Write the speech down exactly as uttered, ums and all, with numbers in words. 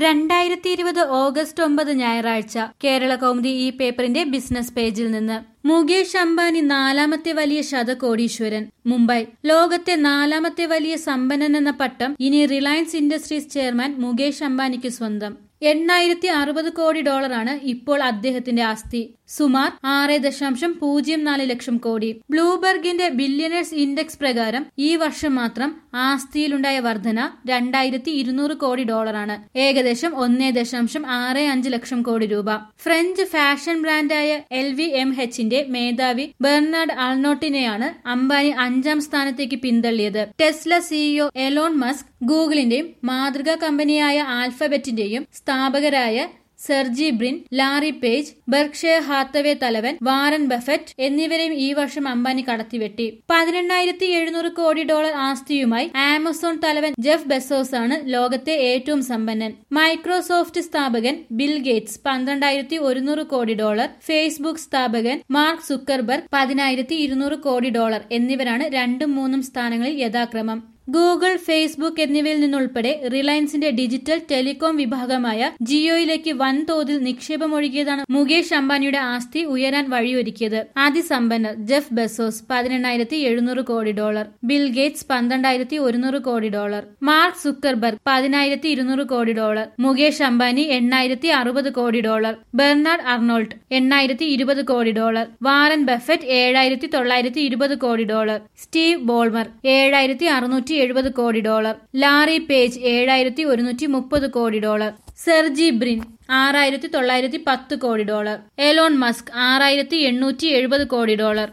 രണ്ടായിരത്തി ഇരുപത് ഓഗസ്റ്റ് ഒമ്പത് ഞായറാഴ്ച കേരള കൗമുദി ഈ പേപ്പറിന്റെ ബിസിനസ് പേജിൽ നിന്ന്. മുകേഷ് അംബാനി നാലാമത്തെ വലിയ ശതകോടീശ്വരൻ. മുംബൈ. ലോകത്തെ നാലാമത്തെ വലിയ സമ്പന്നൻ എന്ന പട്ടം ഇനി റിലയൻസ് ഇൻഡസ്ട്രീസ് ചെയർമാൻ മുകേഷ് അംബാനിക്ക് സ്വന്തം. എണ്ണായിരത്തി അറുപത് കോടി ഡോളറാണ് ഇപ്പോൾ അദ്ദേഹത്തിന്റെ ആസ്തി. സുമാർ ആറ് ദശാംശം പൂജ്യം നാല് ലക്ഷം കോടി. ബ്ലൂബർഗിന്റെ ബില്യണേഴ്സ് ഇൻഡെക്സ് പ്രകാരം ഈ വർഷം മാത്രം ആസ്തിയിലുണ്ടായ വർധന രണ്ടായിരത്തി ഇരുന്നൂറ് കോടി ഡോളറാണ്. ഏകദേശം ഒന്നേ ദശാംശം ആറ് അഞ്ച് ലക്ഷം കോടി രൂപ. ഫ്രഞ്ച് ഫാഷൻ ബ്രാൻഡായ എൽ വി എം എച്ചിന്റെ മേധാവി ബെർണാഡ് അൾനോട്ടിനെയാണ് അംബാനി അഞ്ചാം സ്ഥാനത്തേക്ക് പിന്തള്ളിയത്. ടെസ്ല സിഇഒ എലോൺ മസ്ക്, ഗൂഗിളിന്റെയും മാതൃകാ കമ്പനിയായ ആൽഫബറ്റിന്റെയും സ്ഥാപകരായ Sergey Brin, Larry Page, Berkshire Hathaway തലവൻ വാറൻ ബഫറ്റ് എന്നിവരെയും ഈ വർഷം അംബാനി കടത്തിവെട്ടി. പതിനെണ്ണായിരത്തി എഴുന്നൂറ് കോടി ഡോളർ ആസ്തിയുമായി ആമസോൺ തലവൻ ജെഫ് ബെസോസ് ആണ് ലോകത്തെ ഏറ്റവും സമ്പന്നൻ. മൈക്രോസോഫ്റ്റ് സ്ഥാപകൻ ബിൽ ഗേറ്റ്സ് പന്ത്രണ്ടായിരത്തി ഒരുന്നൂറ് കോടി ഡോളർ, ഫേസ്ബുക്ക് സ്ഥാപകൻ മാർക്ക് സുക്കർബർഗ് പതിനായിരത്തി ഇരുന്നൂറ് കോടി ഡോളർ എന്നിവരാണ് രണ്ടും മൂന്നും സ്ഥാനങ്ങളിൽ യഥാക്രമം. ഗൂഗിൾ, ഫേസ്ബുക്ക് എന്നിവയിൽ നിന്നുൾപ്പെടെ റിലയൻസിന്റെ ഡിജിറ്റൽ ടെലികോം വിഭാഗമായ ജിയോയിലേക്ക് വൻതോതിൽ നിക്ഷേപമൊഴുകിയതാണ് മുകേഷ് അംബാനിയുടെ ആസ്തി ഉയരാൻ വഴിയൊരുക്കിയത്. അതിസമ്പന്നർ ജെഫ് ബെസോസ് പതിനെണ്ണായിരത്തി എഴുന്നൂറ് കോടി ഡോളർ, ബിൽ ഗേറ്റ്സ് പന്ത്രണ്ടായിരത്തി ഒരുന്നൂറ് കോടി ഡോളർ, മാർക്ക് സുക്കർബർഗ് പതിനായിരത്തി ഇരുന്നൂറ് കോടി ഡോളർ, മുകേഷ് അംബാനി എണ്ണായിരത്തി അറുപത് കോടി ഡോളർ, ബെർണാഡ് അർണോൾട്ട് എണ്ണായിരത്തി ഇരുപത് കോടി ഡോളർ, വാറൻ ബഫറ്റ് ഏഴായിരത്തി തൊള്ളായിരത്തി ഇരുപത് കോടി ഡോളർ, സ്റ്റീവ് ബോൾമർ ഏഴായിരത്തി അറുന്നൂറ്റി എഴുപത് കോടി ഡോളർ, ലാറി പേജ് ഏഴായിരത്തി ഒരുന്നൂറ്റി മുപ്പത് കോടി ഡോളർ, സെർജി ബ്രിൻ ആറായിരത്തി തൊള്ളായിരത്തി പത്ത് കോടി ഡോളർ, എലോൺ മസ്ക് ആറായിരത്തി എണ്ണൂറ്റി എഴുപത് കോടി ഡോളർ.